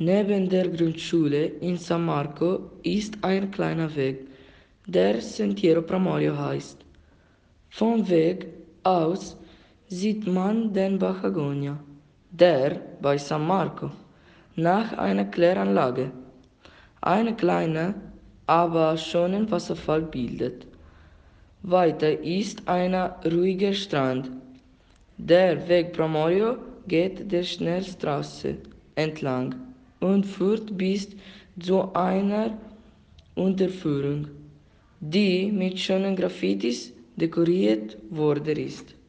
Neben der Grundschule in San Marco ist ein kleiner Weg, der Sentiero Pramolio heißt. Vom Weg aus sieht man den Bach Agonia, der bei San Marco nach einer Kläranlage eine kleine, aber schönen Wasserfall bildet. Weiter ist ein ruhiger Strand. Der Weg Pramolio geht der Schnellstraße entlang und führt bis zu einer Unterführung, die mit schönen Graffitis dekoriert worden ist.